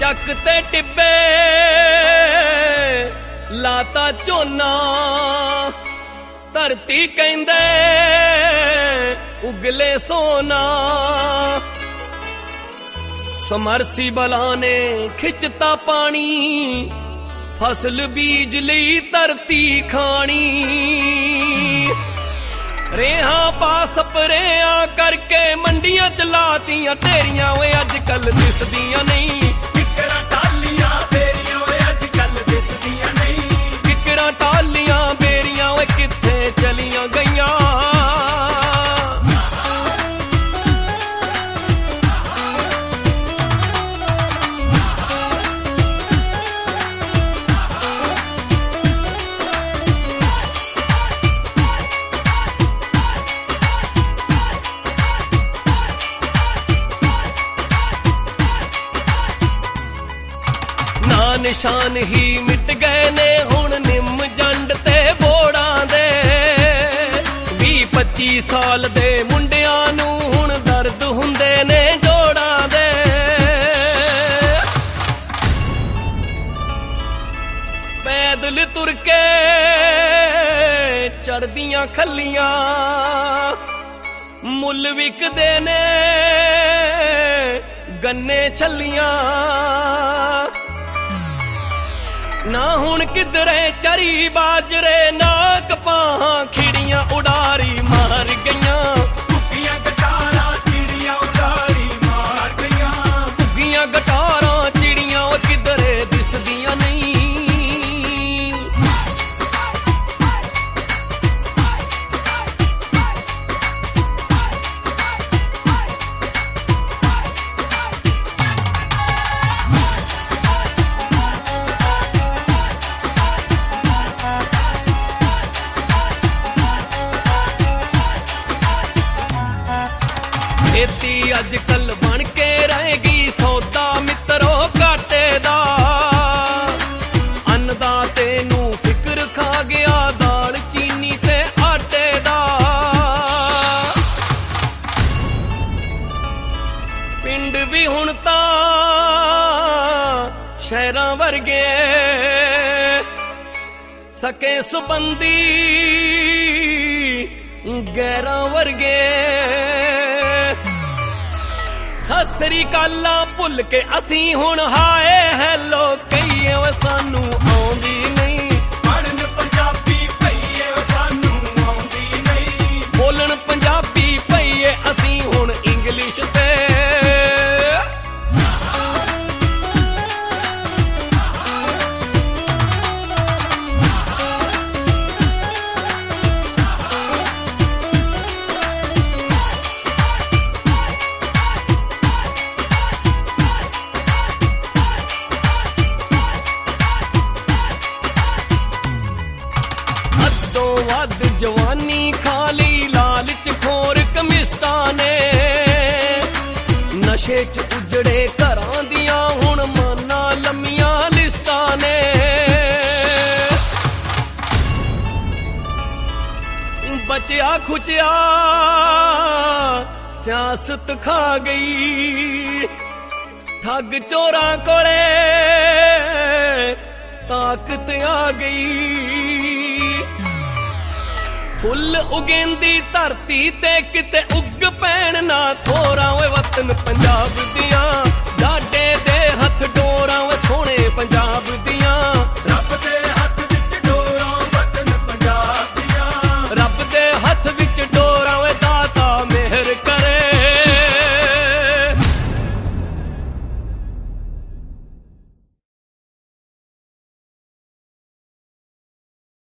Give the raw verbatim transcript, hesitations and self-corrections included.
ਚੱਕ ਤੇ ਟਿੱਬੇ ਲਾਤਾ ਝੋਨਾ, ਧਰਤੀ ਕਹਿੰਦੇ ਉਗਲੇ ਸੋਨਾ। ਸਮਰਸੀਬਲਾਂ ਨੇ ਖਿੱਚਤਾ ਪਾਣੀ, ਫਸਲ ਬੀਜ ਲਈ ਧਰਤੀ ਖਾਣੀ। ਰੇਹਾਂ ਪਾ ਸਪਰੇਆਂ ਕਰਕੇ ਮੰਡੀਆਂ ਚ ਲਾਤੀਆਂ ਢੇਰੀਆਂ, ਓਏ ਅੱਜ ਕੱਲ ਦਿਸਦੀਆਂ ਨਹੀਂ। ਕਿੱਕਰਾਂ ਟਾਲੀਆਂ ਬੇਰੀਆਂ ਓਏ ਅੱਜ ਕੱਲ ਦਿਸਦੀਆਂ ਨਹੀਂ। ਕਿੱਕਰਾਂ ਟਾਲੀਆਂ ਬੇਰੀਆਂ ਓਏ ਕਿੱਥੇ ਚਲੀਆਂ ਗਈਆਂ। ਨਿਸ਼ਾਨ ਹੀ ਮਿਟ ਗਏ ਨੇ ਹੁਣ ਨਿੰਮ ਜੰਡ ਤੇ ਬੋੜਾਂ ਦੇ। ਵੀਹ ਪੱਚੀ ਸਾਲ ਦੇ ਮੁੰਡਿਆਂ ਨੂੰ ਹੁਣ ਦਰਦ ਹੁੰਦੇ ਨੇ ਜੋੜਾਂ ਦੇ। ਪੈਦਲ ਤੁਰ ਕੇ ਚੜਦੀਆਂ ਖੱਲੀਆਂ, ਮੁੱਲ ਵਿਕਦੇ ਨੇ ਗੰਨੇ ਛੱਲੀਆਂ। ਨਾ ਹੁਣ ਕਿਧਰੇ ਚਰੀ ਬਾਜਰੇ, ਨਾ ਕਪਾਹਾਂ ਖਿੜੀਆਂ ਉਡਾਰੀ ਮਾਰ ਗਈਆਂ। ਘੁੱਗੀਆਂ ਗਟਾਰਾਂ ਚਿੜੀਆਂ ਉਡਾਰੀ ਮਾਰ ਗਈਆਂ। ਘੁੱਗੀਆਂ ਗਟਾਰਾਂ ਚਿੜੀਆਂ ਉਹ ਕਿਧਰੇ ਦਿਸਦੀਆਂ ਨਹੀਂ। ਖੇਤੀ ਅੱਜ ਕੱਲ ਬਣ ਕੇ ਰਹੇਗੀ ਸੌਦਾ ਮਿੱਤਰੋ ਘਾਟੇ ਦਾ। ਅੰਨਦਾਤੇ ਨੂੰ ਫਿਕਰ ਖਾ ਗਿਆ ਦਾਲ ਚੀਨੀ ਤੇ ਆਟੇ ਦਾ। ਪਿੰਡ ਵੀ ਹੁਣ ਤਾਂ ਸ਼ਹਿਰਾਂ ਵਰਗੇ, ਸਕੇ ਸੁਬੰਦੀ ਗੈਰਾਂ ਵਰਗੇ। ਸਤਿ ਸ੍ਰੀ ਅਕਾਲਾਂ ਭੁੱਲ ਕੇ ਅਸੀਂ ਹੁਣ ਹਾਏ ਹੈਲੋ ਕਹੀਏ, ਓਏ ਸਾਨੂੰ ਆਉਂਦੀ ਨਹੀਂ। ਪੜ੍ਹਨ ਪੰਜਾਬੀ ਪਈਏ ਓ ਸਾਨੂੰ ਆਉਂਦੀ ਨਹੀਂ। ਬੋਲਣ ਪੰਜਾਬੀ ਪਈਏ ਅਸੀਂ ਹੁਣ ਇੰਗਲਿਸ਼ ਤੇ। ਜਵਾਨੀ ਖਾਲੀ ਲਾਲਚ ਖੋਰ ਕਮਿਸਟਾਂ ਨੇ, ਨਸ਼ੇ ਚ ਉਜੜੇ ਘਰਾਂ ਦੀਆਂ ਹੁਣ ਮਾਨਾਂ ਲੰਮੀਆਂ ਲਿਸਟਾਂ ਨੇ। ਬਚਿਆ ਖੁਚਿਆ ਸਿਆਸਤ ਖਾ ਗਈ, ਠੱਗ ਚੋਰਾਂ ਕੋਲੇ ਤਾਕਤ ਆ ਗਈ। ਫੁੱਲ ਉਗੇਂਦੀ ਧਰਤੀ ਤੇ ਕਿਤੇ ਉੱਗ ਪੈਣ ਨਾ ਥੋਰਾਂ, ਓਏ ਵਤਨ ਪੰਜਾਬ ਦੀਆਂ ਡਾਡੇ ਦੇ ਹੱਥ ਡੋਰਾਂ, ਓਏ ਸੋਹਣੇ ਪੰਜਾਬ ਦੀਆਂ। ਰੱਬ ਦੇ